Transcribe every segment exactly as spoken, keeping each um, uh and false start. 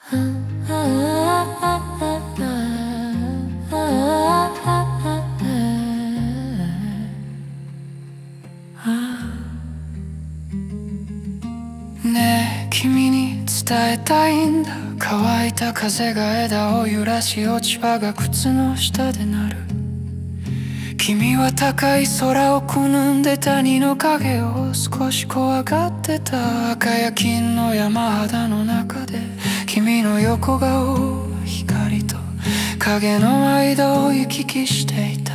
ねえ君に伝えたいんだ。乾いた風が枝を揺らし落ち葉が靴の下で鳴る。君は高い空を好んで谷の影を少し怖がってた。赤や金の山肌の中で君の横顔光と影の間を行き来していた。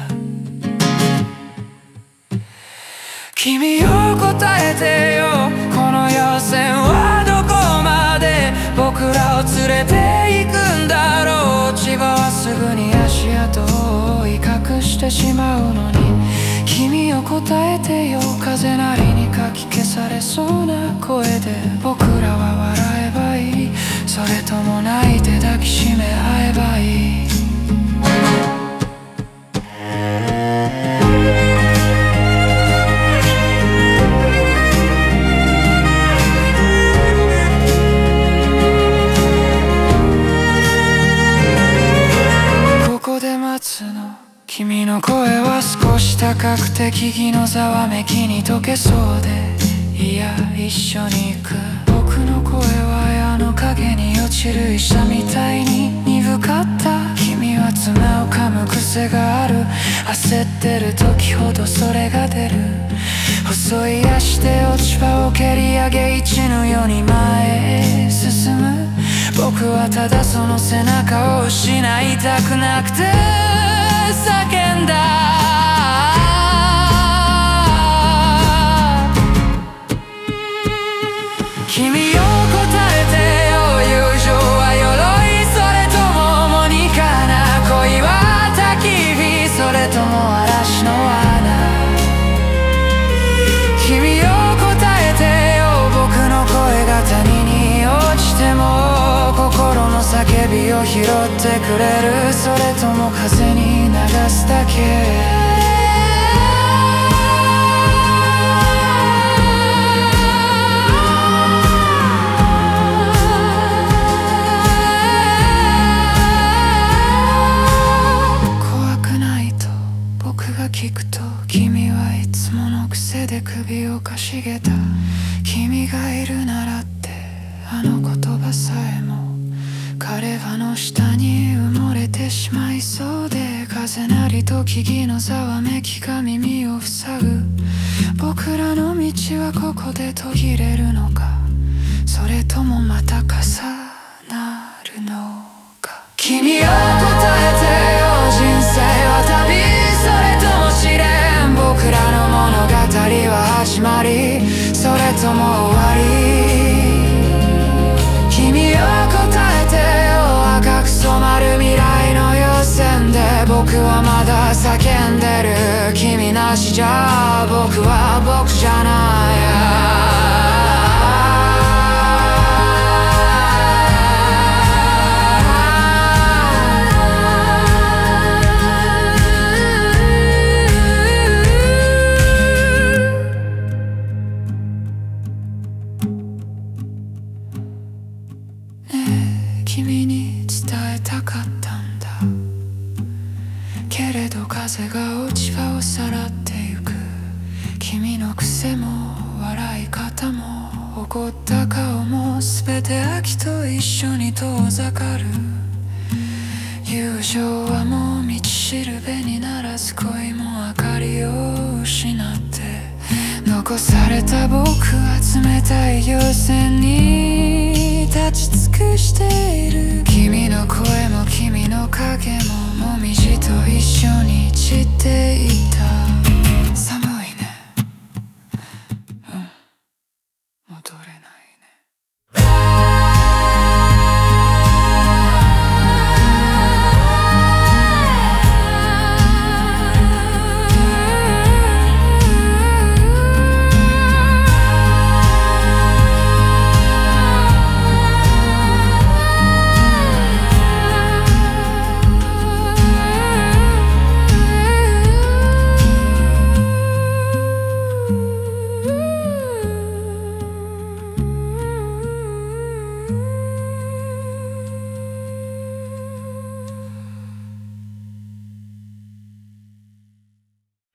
君よ答えてよ、この予選はどこまで僕らを連れて行くんだろう。落ち葉はすぐに足跡を追い隠してしまうのに、君よ答えてよ、風なりにかき消されそうな声で僕らは笑えばいい、それとも泣いて抱きしめ合えばいい。君の声は少し高くて木々のざわめきに溶けそうで、いや一緒に行く。僕の声は矢の影に落ちる医者みたいに鈍かった。君は爪を噛む癖がある。焦ってる時ほどそれが出る。細い足で落ち葉を蹴り上げ一のように前へ進む。僕はただその背中を失いたくなくて叫んだ。君よ答えてよ、友情は鎧それとも重荷かな。恋は焚き火それとも嵐の罠。君よ答えてよ、僕の声が谷に落ちても心の叫びを拾ってくれる。それとも風に流すだけ。怖くないと僕が聞くと、君はいつもの癖で首をかしげた。君がいるならってあの言葉さえも彼はの下に埋もれてしまいそうで、風なりと木々のざわめきが耳を塞ぐ。僕らの道はここで途切れるのか、それともまた重なるのか。君よ答えてよ、人生は旅それとも試練。僕らの物語は始まりそれとも終わり。君よ答えてよ、赤く染まる未来の予選で僕はまだ叫んでる。君なしじゃ僕は僕じゃない。君に伝えたかったんだけれど、風が落ち葉をさらってゆく。君の癖も笑い方も怒った顔も全て秋と一緒に遠ざかる。友情はもう道しるべにならず、恋も明かりを失って残された僕は冷たい稜線に立ち尽くしている。君の声も君の影